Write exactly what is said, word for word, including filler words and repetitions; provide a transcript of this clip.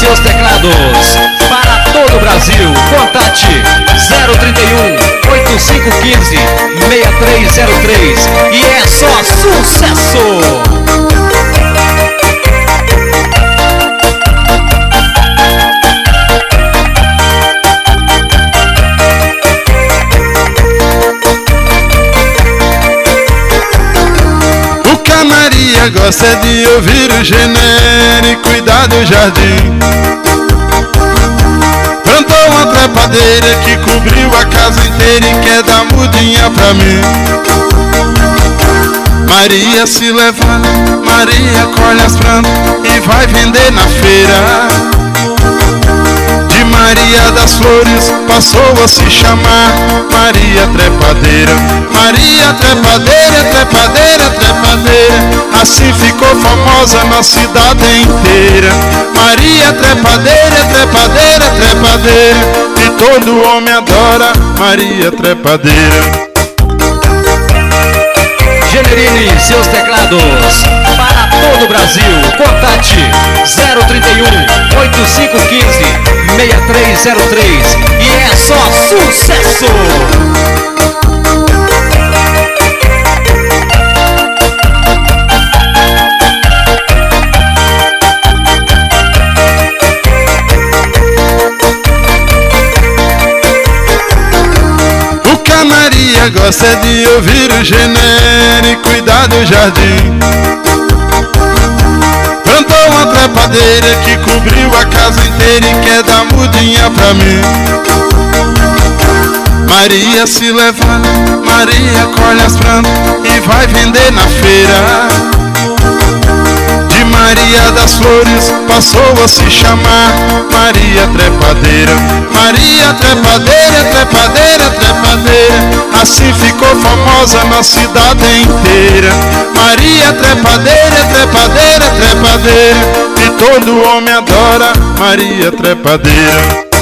seus teclados. Para todo o Brasil, contate zero trinta e um, oitenta e cinco quinze, sessenta e três zero três e é só sucesso! Maria gosta de ouvir o genérico e cuidar do jardim. Plantou uma trepadeira que cobriu a casa inteira e quer dar mudinha pra mim. Maria se levanta, Maria colhe as plantas e vai vender na feira. De Maria das Flores passou a se chamar Maria Trepadeira. Maria Trepadeira, trepadeira, trepadeira, assim ficou famosa na cidade inteira. Maria Trepadeira, trepadeira, trepadeira, e todo homem adora Maria Trepadeira. Generini, seus teclados. Para todo o Brasil, contate zero trinta e um, oitenta e cinco quinze, sessenta e três zero três e é só sucesso! Maria gosta de ouvir o genérico e cuidar do jardim. Plantou uma trepadeira que cobriu a casa inteira e quer dar mudinha pra mim. Maria se levanta, Maria colhe as plantas e vai vender na feira. De Maria das Flores passou a se chamar Maria Trepadeira. Maria Trepadeira, trepadeira, trepadeira, assim ficou famosa na cidade inteira. Maria Trepadeira, trepadeira, trepadeira, e todo homem adora Maria Trepadeira.